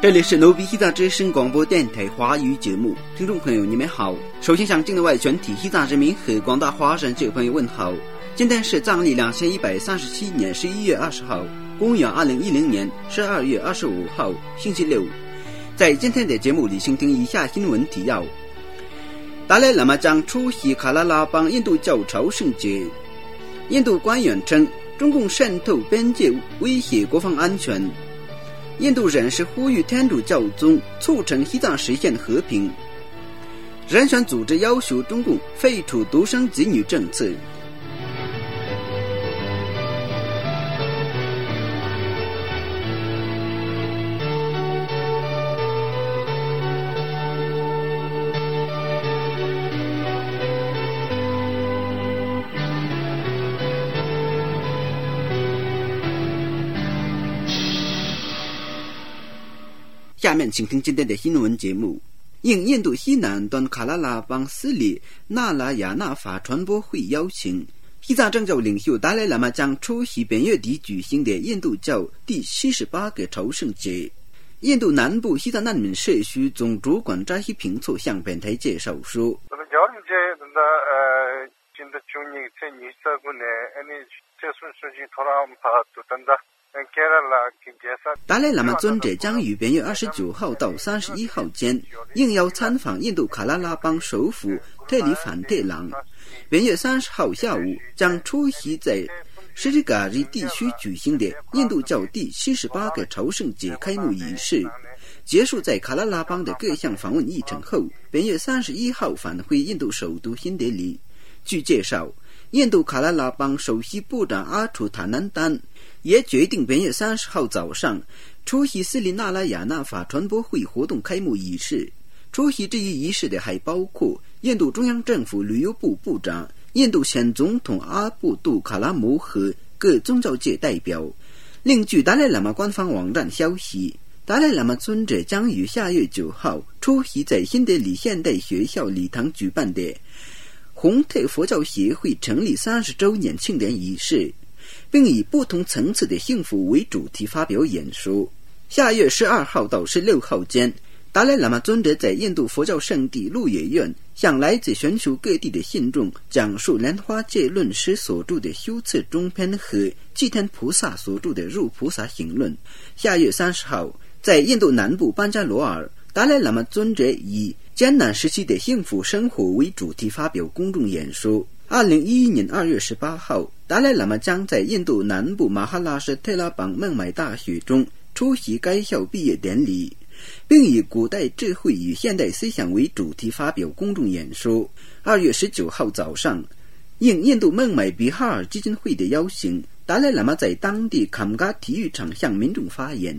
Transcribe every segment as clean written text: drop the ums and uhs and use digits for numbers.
这里是奴比西藏之声广播电台华语节目，听众朋友你们好。首先向境内外全体西藏人民和广大华人这朋友问好。今天是藏历2137年11月20号，公元2010年12月25号，星期六。在今天的节目里，请听以下新闻提要：达赖喇嘛将出席喀拉拉邦印度教朝圣节。印度官员称，中共渗透边界威胁国防安全。印度人士呼吁天主教宗促成西藏实现和平。人权组织要求中共废除独生子女政策。下面请听今天的新闻节目。应印度西南端喀拉拉邦斯里纳拉雅纳法传播会邀请，西藏政教领袖达赖喇嘛将出席本月底举行的印度教第78个朝圣节。印度南部西藏难民社区总主管扎希平措向本台介绍说，达赖喇嘛尊者将于本月29号到31号间应邀参访印度喀拉拉邦首府特里反特朗。本月30号下午将出席在什里嘎里地区举行的印度教第78个朝圣节开幕仪式。结束在喀拉拉邦的各项访问议程后，本月31号返回印度首都新德里。据介绍，印度喀拉拉邦首席部长阿楚塔南丹也决定本月30号早上出席斯里纳拉雅纳法传播会活动开幕仪式。出席这一仪式的还包括印度中央政府旅游部部长、印度前总统阿布杜卡拉姆和各宗教界代表。另据达赖喇嘛官方网站消息，达赖喇嘛尊者将于下月9号出席在新德里现代学校礼堂举办的洪特佛教协会成立30周年庆典仪式，并以不同层次的幸福为主题发表演说。下月12号到16号间，达赖喇嘛尊者在印度佛教圣地鹿野苑向来自全球各地的信众讲述莲花戒论师所著的修次中篇和祭天菩萨所著的入菩萨行论。下月30号，在印度南部班加罗尔，达赖喇嘛尊者以艰难时期的幸福生活为主题发表公众演说。2011年2月18号，达赖喇嘛将在印度南部马哈拉施特拉邦孟买大学中出席该校毕业典礼，并以古代智慧与现代思想为主题发表公众演说。2月19号早上，应印度孟买比哈尔基金会的邀请，达赖喇嘛在当地坎嘎体育场向民众发言。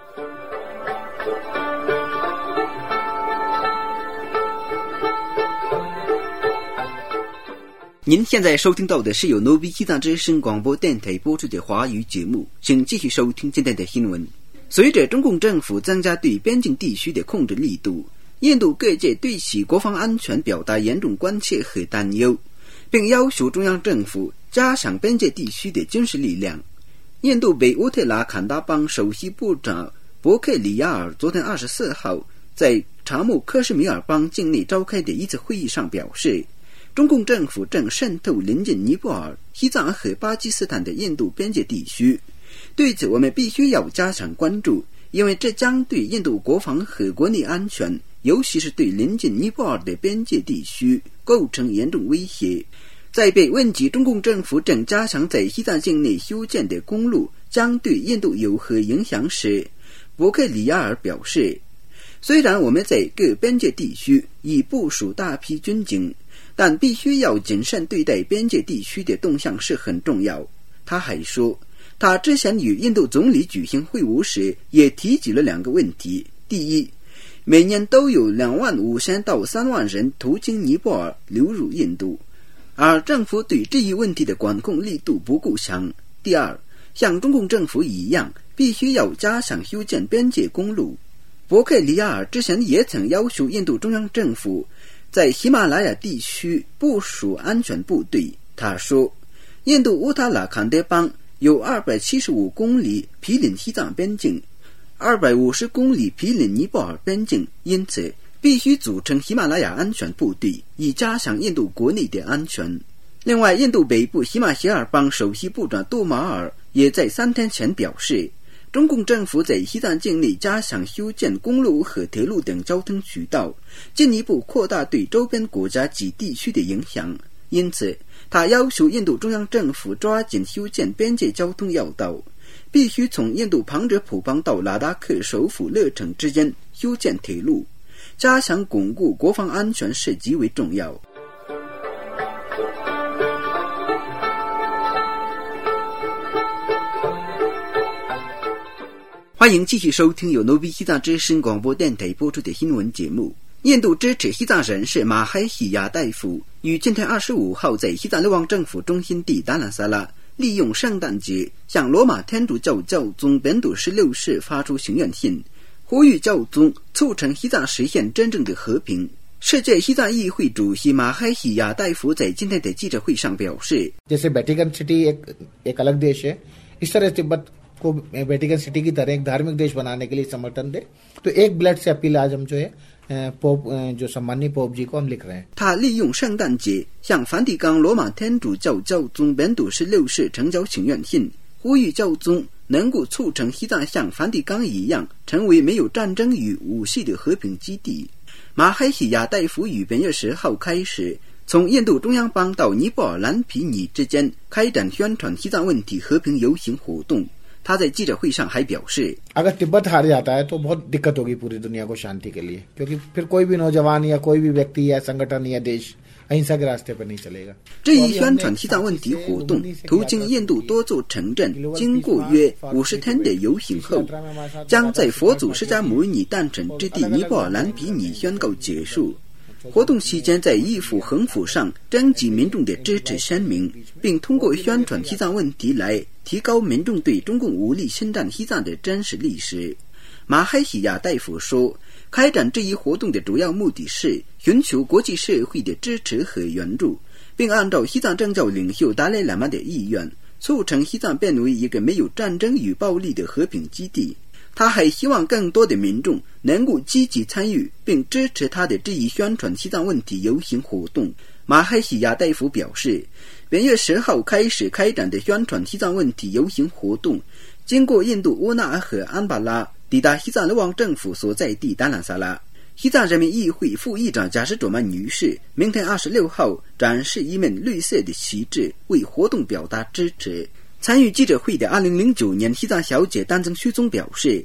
您现在收听到的是由奴比西藏之声广播电台播出的华语节目，请继续收听今天的新闻。随着中共政府增加对边境地区的控制力度，印度各界对其国防安全表达严重关切和担忧，并要求中央政府加强边界地区的军事力量。印度北乌特拉坎达邦首席部长博克里亚尔昨天24号在查木克什米尔邦境内召开的一次会议上表示，中共政府正渗透临近尼泊尔、西藏和巴基斯坦的印度边界地区。对此我们必须要加强关注，因为这将对印度国防和国内安全，尤其是对临近尼泊尔的边界地区构成严重威胁。在被问及中共政府正加强在西藏境内修建的公路将对印度有何影响时，博克里亚尔表示，虽然我们在各边界地区已部署大批军警，但必须要谨慎对待边界地区的动向是很重要。他还说，他之前与印度总理举行会晤时也提及了2个问题。第一，每年都有25000到3万人途经尼泊尔流入印度，而政府对这一问题的管控力度不够强。第二，像中共政府一样，必须要加强修建边界公路。博克里亚尔之前也曾要求印度中央政府在喜马拉雅地区部署安全部队。他说，印度乌塔拉坎德邦有275公里毗邻西藏边境， 250公里毗邻尼泊尔边境，因此必须组成喜马拉雅安全部队，以加强印度国内的安全。另外，印度北部喜马偕尔邦首席部长杜马尔也在3天前表示，中共政府在西藏境内加强修建公路和铁路等交通渠道，进一步扩大对周边国家及地区的影响。因此，他要求印度中央政府抓紧修建边界交通要道，必须从印度旁遮普邦到拉达克首府勒城之间修建铁路，加强巩固国防安全是极为重要。欢迎继续收听由 Novi 西藏之声广播电台播出的新闻节目。印度支持西藏人士马海喜亚大夫于今天25号在西藏流亡政府中心地达兰萨拉利用圣诞节向罗马天主教教宗本笃16世发出请愿信，呼吁教宗促成西藏实现真正的和平。世界西藏议会主席马海喜亚大夫在今天的记者会上表示， जैसे Vatican city एक अलग देश है, इस तरह तिब्बत को वेटिकन सिटी की तरह एक धार्मिक देश बनाने के लिए समर्थन दे, तो एक ब्लड से अपील आज हम जो है पोप जो सम्माननीय पोप जी को हम लिख रहे हैं。 他利用圣诞节向梵蒂冈罗马天主教教宗本笃16世呈交请愿信，呼吁教宗能够促成西藏像梵蒂冈一样成为没有战争与武器的和平基地。马海喜亚大夫于本月10号开始从印度中央邦到尼泊尔兰皮尼之间开展宣传西藏问题和平游行活动。他在记者会上还表示， अगर तिब्बत हार जाता है तो बहुत दिक्कत होगी पूरी दुनिया को शांति के लिए, क्योंकि फिर कोई भी नौजवान या कोई भी व्यक्ति या संगठन या देश अहिंसा के रास्ते पर नहीं चलेगा। 这一宣传西藏问题活动途经印度多座城镇，经过约50天的游行后，将在佛祖释迦牟尼诞辰之地尼泊尔兰皮尼宣告结束。活动期间在衣服横幅上征集民众的支持声明，并通过宣传西藏问题来提高民众对中共武力侵占西藏的真实历史。马海喜亚大夫说，开展这一活动的主要目的是寻求国际社会的支持和援助，并按照西藏政教领袖达赖喇嘛的意愿，促成西藏变为一个没有战争与暴力的和平基地。他还希望更多的民众能够积极参与并支持他的这一宣传西藏问题游行活动。马海喜亚大夫表示，本月10号开始开展的宣传西藏问题游行活动，经过印度乌纳尔和安巴拉，抵达西藏流亡政府所在地达兰萨拉。西藏人民议会副议长贾什卓曼女士明天26号展示一面绿色的旗帜，为活动表达支持。参与记者会的2009年西藏小姐丹增虚宗表示，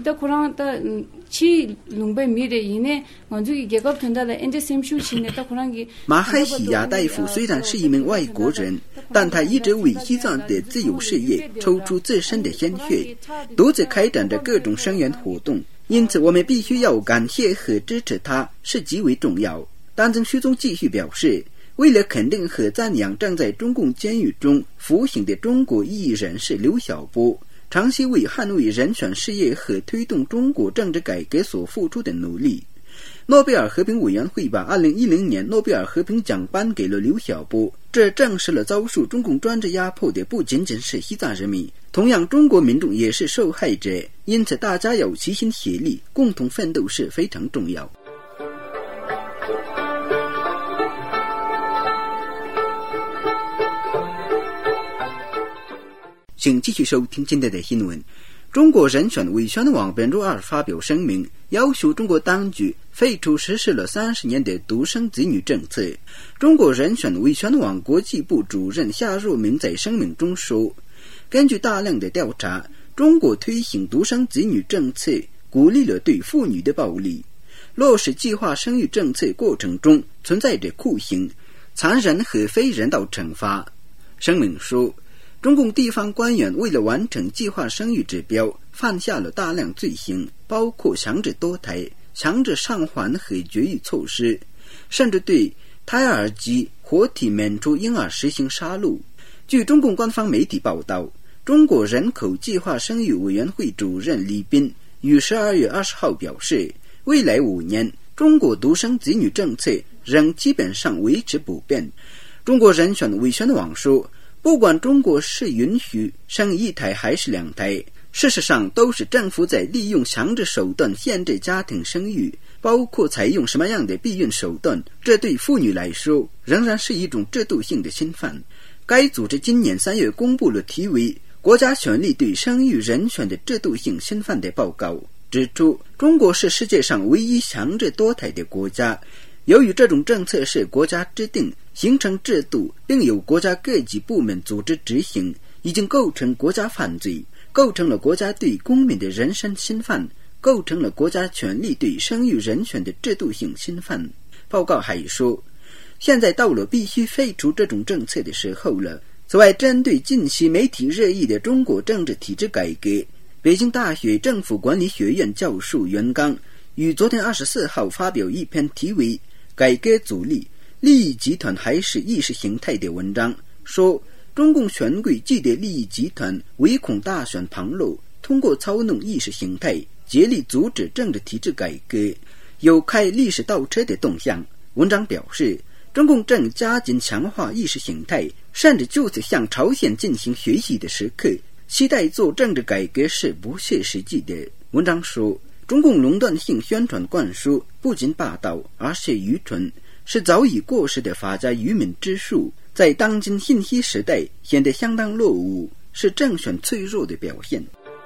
马海喜亚大夫虽然是一名外国人，但他一直为西藏的自由事业抽出自身的鲜血，独自开展着各种声援活动，因此我们必须要感谢和支持他是极为重要。丹增虚宗继续表示，为了肯定和赞扬正在中共监狱中服刑的中国异议人士刘晓波长期为捍卫人权事业和推动中国政治改革所付出的努力，诺贝尔和平委员会把2010年诺贝尔和平奖颁给了刘晓波，这证实了遭受中共专制压迫的不仅仅是西藏人民，同样中国民众也是受害者，因此大家要齐心协力，共同奋斗是非常重要。请继续收听今天的新闻。中国人权维权网本周二发表声明，要求中国当局废除实施了30年的独生子女政策。中国人权维权网国际部主任夏若明在声明中说，根据大量的调查，中国推行独生子女政策，鼓励了对妇女的暴力，落实计划生育政策过程中存在着酷刑、残忍和非人道惩罚。声明说，中共地方官员为了完成计划生育指标，犯下了大量罪行，包括强制堕胎、强制上环和绝育措施，甚至对胎儿及活体娩出婴儿实行杀戮。据中共官方媒体报道，中国人口计划生育委员会主任李斌于12月20号表示，未来5年，中国独生子女政策仍基本上维持不变。中国人权维权网说，不管中国是允许生1胎还是2胎， 事实上都是政府在利用强制手段限制家庭生育，包括采用什么样的避孕手段，这对妇女来说仍然是一种制度性的侵犯。该组织今年3月公布了题为《国家权力对生育人权的制度性侵犯》的报告，指出中国是世界上唯一强制堕胎的国家。由于这种政策是国家制定、形成制度，并由国家各级部门组织执行，已经构成国家犯罪，构成了国家对公民的人身侵犯，构成了国家权力对生育人权的制度性侵犯。报告还说，现在到了必须废除这种政策的时候了。此外，针对近期媒体热议的中国政治体制改革，北京大学政府管理学院教授袁刚于昨天24号发表一篇题为《改革阻力：利益集团还是意识形态》的文章，说中共选举既得利益集团唯恐大选旁落，通过操弄意识形态，竭力阻止政治体制改革，有开历史倒车的动向。文章表示，中共正加紧强化意识形态，甚至就是向朝鲜进行学习的时刻，期待做政治改革是不切实际的。文章说，中共垄断性宣传灌输不仅霸道，而且愚蠢，是早已过时的法家愚民之术，在当今信息时代显得相当落伍，是政权脆弱的表现。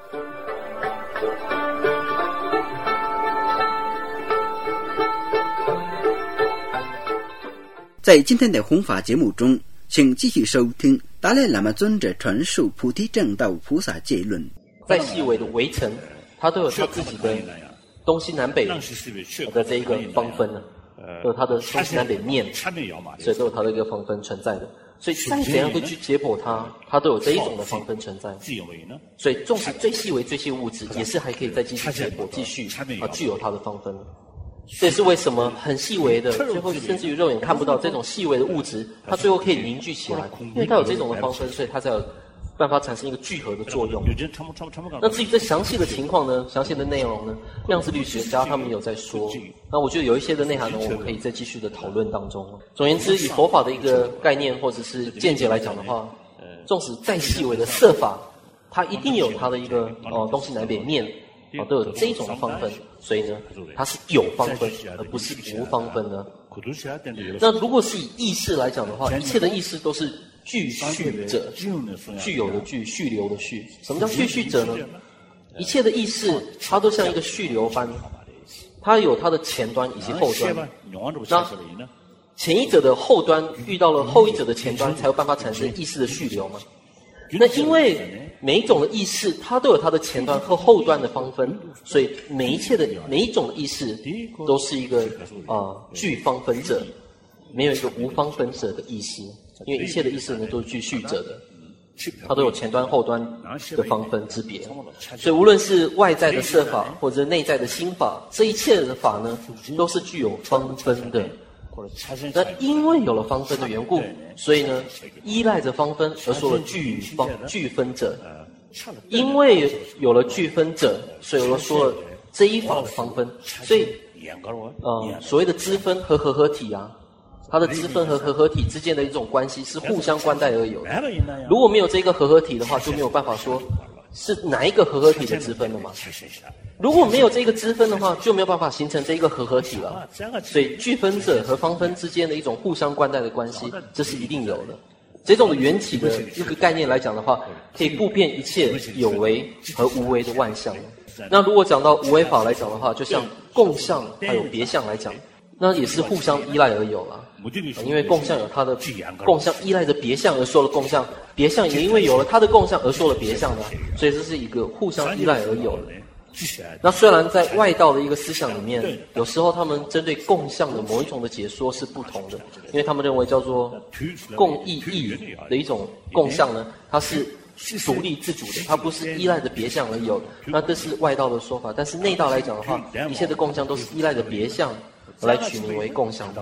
在今天的弘法节目中，请继续收听达赖喇嘛尊者传述菩提正道菩萨戒论。 再细微的围城，它都有它自己的东西南北的这一个方分呢，都有它的东西南北面，所以都有它的一个方分存在的。所以再怎样的去解剖它都有这一种的方分存在。所以纵使最细微最细物质，也是还可以再继续解剖，继续具有它的方分。这也是为什么很细微的，最后甚至于肉眼看不到这种细微的物质，它最后可以凝聚起来，因为它有这种的方分，所以它才有办法产生一个聚合的作用。那至于这详细的情况呢，详细的内容呢，量子力学家他们有在说。那我觉得有一些的内涵呢，我们可以再继续的讨论当中。总而言之，以佛法的一个概念或者是见解来讲的话，纵使再细微的色法，它一定有它的一个东西南北面。都有这一种的方分，所以呢，它是有方分，而不是无方分的。那如果是以意识来讲的话，一切的意识都是具续者，具有的具，续流的续。什么叫具续者呢？一切的意识，它都像一个续流般，它有它的前端以及后端。那前一者的后端遇到了后一者的前端，才有办法产生意识的续流嘛。那因为每一种的意识，它都有它的前端和后端的方分，所以每一种的意识都是一个具方分者，没有一个无方分者的意识，因为一切的意识呢都是具续者的，它都有前端后端的方分之别。所以无论是外在的色法或者内在的心法，这一切的法呢都是具有方分的。那因为有了方分的缘故，所以呢，依赖着方分而说了具分者。因为有了具分者，所以我说了这一法的方分。所以，所谓的支分和合合体啊，它的支分和合合体之间的一种关系是互相关待而有的。如果没有这个合合体的话，就没有办法说是哪一个合合体的支分了嘛。如果没有这个支分的话，就没有办法形成这一个合合体了。所以具分者和方分之间的一种互相关待的关系，这是一定有的。这种的缘起的一个概念来讲的话，可以布遍一切有为和无为的万象。那如果讲到无为法来讲的话，就像共相还有别相来讲，那也是互相依赖而有了。因为共相有它的共相依赖着别相而说了共相，别相也因为有了它的共相而说了别相的，所以这是一个互相依赖而有的。那虽然在外道的一个思想里面，有时候他们针对共相的某一种的解说是不同的，因为他们认为叫做共异义的一种共相呢，它是独立自主的，它不是依赖着别相而有的。那这是外道的说法，但是内道来讲的话，一切的共相都是依赖着别相而来取名为共相。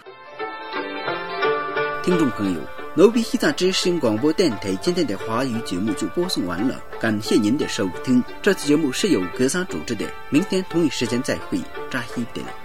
听众朋友，罗比西藏之声广播电台今天的华语节目就播送完了，感谢您的收听。这次节目是由格桑主持的，明天同一时间再会，扎西德勒。